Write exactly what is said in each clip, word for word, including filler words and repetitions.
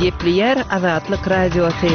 Gepli yer Azatlyk radiosu.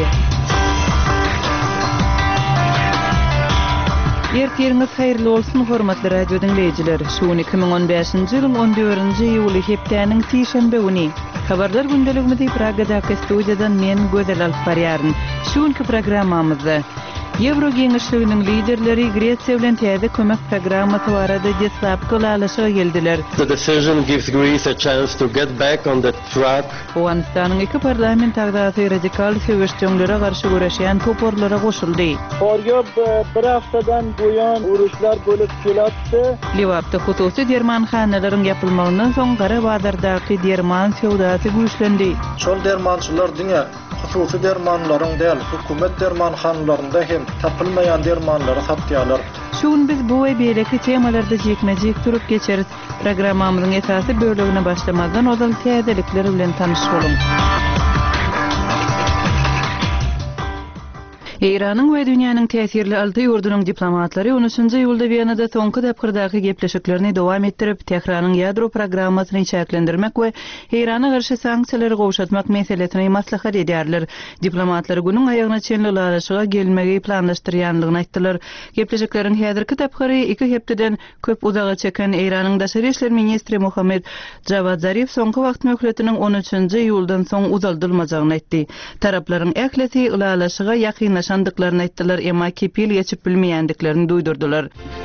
Ertiriniz hayırlı olsun hormatly radio dinleyijiler. Şu iki bin on beşinji ýylyň on dördünji ýuly hepdeniň sişembe güni. Habarlar gündeligimizi Pragadaky studiýadan men Gözel Alparýaryn. Şuňky programmamyzda Ýewro Geňişliginiň liderleri Gretsiýa bilen täze kömek programmasy barada deslap golalaşyga geldiler. The decision gives Greece a chance to get back on the track. Owganistanyň iki parlament agdaty radikal söwüşçülere garşy güreşýän toporlara goşuldy. Horga bir haftadan buýan uruşlar bolup kelatdy. Liwapda hususy dermanhanalaryň ýapylmagyndan soň Gara Bazardaky derman sewdasy güýçlendi. Şol dermançylar diňe hususy dermanlaryň däl, hökümet dermanhanlarynda hem tapylmaýan dermanlary satýarlar. Şuň biz bu we beleki temalarda jekmejek turup geçeriz. Programmamyzyň esasy bölegine başlamazdan ozal täzelikler bilen tanyş bolun. Iranyň we dünýäniň täsirli alty ýurdunyň diplomatlary on üçünji ýylda Wienada soňky dapgyrdaky gepleşiklerini dowam etdirip, Tehranyň ýadro programmasyny çäklendirmek we Irana garşy sanksiýalary gowşatmak meselesini maslahat edýärler. Diplomatlar günüň aýagyna çenli ulaşyga gelmegi planlaşdyrýanlygyny aýtdylar. Gepleşikleriň häzirki dapgyry iki hepdeden köp uzaga çeken Iranyň daşary işler ministri Mohammed Javad Zarif soňky wagt möhletiniň on üçünji ýyldan soň uzaldylmajagyny aýtdy. Taraplaryň ähleti ulaşyga ýakynlaş sandıklarını ettiler, ema kepil geçip bilmeýändiklerini duýdurdular.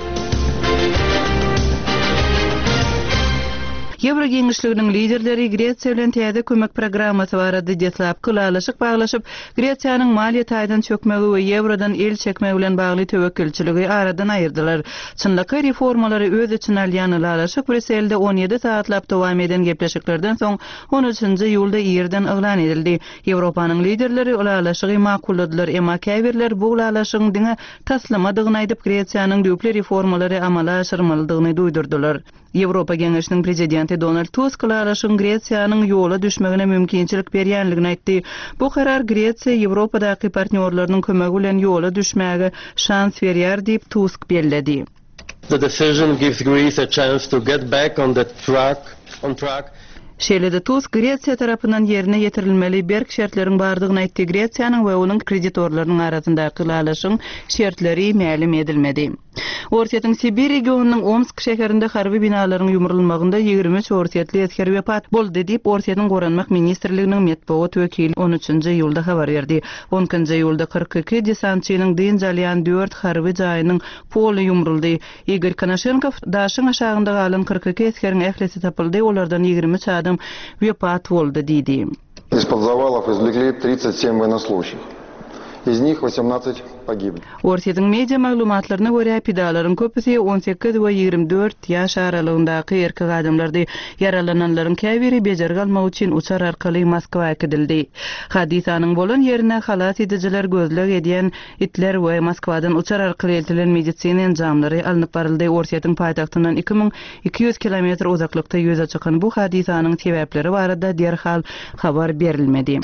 Ýewro Geňişliginiň liderleri Gretsiýa bilen täze kömek programmasy barada deslap golalaşyk baglaşyp, Gretsiýanyň maliýe taýdan çökmegi we ýewrodan el çekmegi bilen bagly töwekkilçiligi aradan aýyrdylar. Çynlaky reformalary öz için alýan ulalaşyk Brüsselde on ýedi saatlap dowam eden gepleşiklerden soň on üçünji ýylda ýerden eglan edildi. Ýewropanyň liderleri ulalaşygy makulladylar, emma käbirler bu ulalaşygyň diňe taslamadygyny aýdyp Gretsiýanyň döwpli reformalary amala aşyrmalydygyny duýdurdular. Ýewropa Geňişiniň prezidenti Donald Tusk ulalaşygyň Gretsiýanyň ýola düşmegine mümkinçilik berýänligini aýtdy. Bu karar Gretsiýa Ýewropadaky partnerlarynyň kömegi bilen ýola düşmäge şans berýär diýip Tusk bellädi. The decision gives Greece a chance to get back on the track on track. Şeýlede Tusk Gretsiýa tarapyndan ýerine ýetirilmeli berk şertleriň bardygyny aýtdy. Gretsiýanyň we onuň kreditorlarynyň arasyndaky ulalaşyň şertleri ma'lum edilmedi. Orsiýatyň Sibir regionunyň Omsk şäherinde harby binalaryň ýumrulmagynda ýigirme üç orsiýatly esker wepat boldy diýip Orsiýatyň goranmak ministrliginiň medeniýet wekili on üçünji ýylda habar berdi. on üçünji ýylda kırk iki desantçynyň dynjalýan dört harby jaýynyň poli ýumruldy. Igor Konashenko daşyň aşagynda galan kırk iki eskeriň ählisi tapyldy, olardan ýigirme üç adam wepat boldy diýdi. Из-под завалов извлекли тридцать семь военнослужащих. Из них восемнадцать pogibli. Orsiýatyň media maglumatlaryna görä pidalaryň köpüsi on sekiz we ýigirme dört ýaş aralygyndaky erkek adamlardy. Yaralananlaryň käbiri bejerge almak üçin uçar arkaly Moskwaga gidildi. Hadisanyň bolan ýerine halat edijiler gözleg edýän itler we Moskwadan uçar arkaly eltilen medisina enjamlary alınıp baryldy. Orsiýatyň paýtagtyndan iki bin iki yüz kilometr uzaklykda ýöze çykan bu hadisanyň sebäpleri barada derhal habar berilmedi.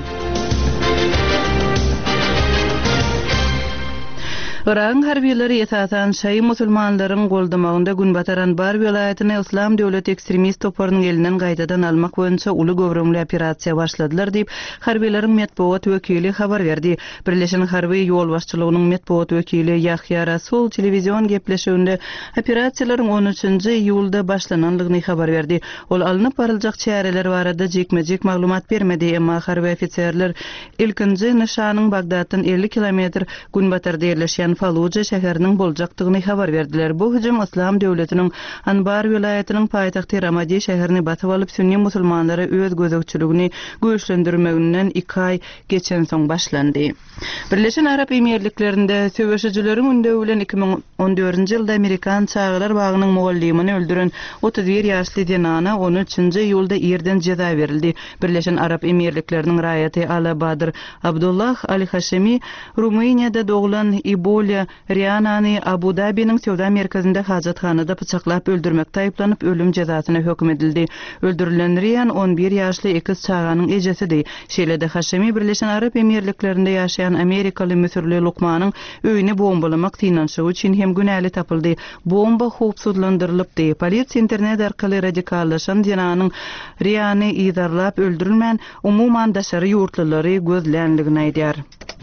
Iran harbiýetleri ýetatan şaý musulmanlaryň goldamagynda Günbataran bar welaýatyny Islam döwleti ekstremist toparynyň elinden gaýtadan almak boýunça uly gowrumly operasiýa başladylar diýip harbiýetleriň medeniýet wekili habar berdi. Birleşen harby ýol başçylygynyň medeniýet wekili Ýahya Rasul telewizion gepleşiginde operasiýalaryň on üçünji ýylda başlananlygyny habar berdi. Ol alınıp baryljak çäreler barada jekmejek maglumat bermedi, emma harby ofitserler ilkinji nişanyň Bagdatdan elli kilometr Günbatarda ýerleşýän Faluja şäheriniň boljakdygyny habar berdiler. Bu hüjüm Islam döwletiniň Anbar welaýatynyň paýtagty Ramadi şäherini batyp alyp sünni musulmanlary öz gözegçiligini güýçlendirmeginden iki ay geçen soň başlandy. Birleşen Arap Emirliklerinde söwüşçileriň ündegi bilen iki bin on dördünji ýylda Amerikan çağlar bagynyň mugallimini öldüren otuz bir ýaşly denana on üçünji ýylda ýerden jeza berildi. Birleşen Arap Emirlikleriniň raýaty Ala Badr Abdullah Al Hashimi Rumeniýada doglan Ibol Julia Riana'nı Abu Dhabi'nin Sewda merkezinde hajatxanada bıçaklap öldürmekde ayıplanıp ölüm cezasyna hökm edildi. Öldürülen Rian on bir ýaşly ikiz çağanyň ejesidir. Şeýlede Haşemi Birleşen Arap Emirliklerinde ýaşayan Amerikaly müsürli Lukmanyň öýüni bombalamak tynanşygy üçin hem günäli tapyldy. Bomba howpsuzlandyrylypdy. Polisiýa internet arkaly radikallaşan dinanyň Riany ýydarlap öldürilmän umuman daşary ýurtlulary gözlänligini aýdýar.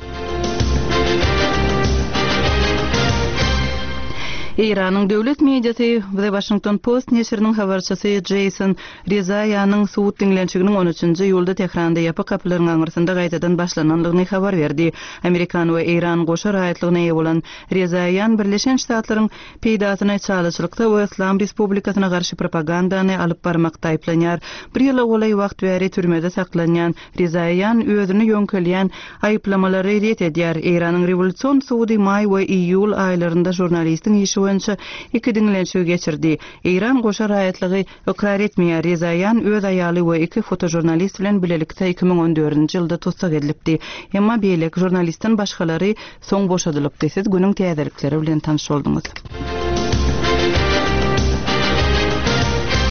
İran'ın döwlet mediasy we Washington Post neşriniň habarçysy Jason Rezaianyň suwut dinlençiginiň on üçinji ýylda Tehranda ýapyk kapylaryň aňyrsynda gaýtadan başlananlygyny habar berdi. Amerikan we İran goşa raýatlygyna eýe bolan Rezaian Birleşen Ştatlaryň peýdasyna çalyşlykda we Islam Respublikasyna garşy propagandany alyp barmakda aýplanýar. Bir ýyla golay wagt bäri türmede saklanýan Rezaian özüni ýöňkelýän aýplamalary ret edýär. İranyň Revolýusiýon suwudy may we iýul aýlarynda jurnalistiň işi boýunça iki dinlençigi geçirdi. İran goşa raýatlygy ikrar etmeýär. Rezaian öz aýaly we iki fotojurnalist bilen bilelikde iki ming on dördünji ýylda tutsak edilipdi. Emma beýlek jurnalistin başgalary soň boşadylypdy. Siz günüň täzelikleri bilen tanyş boldunuz.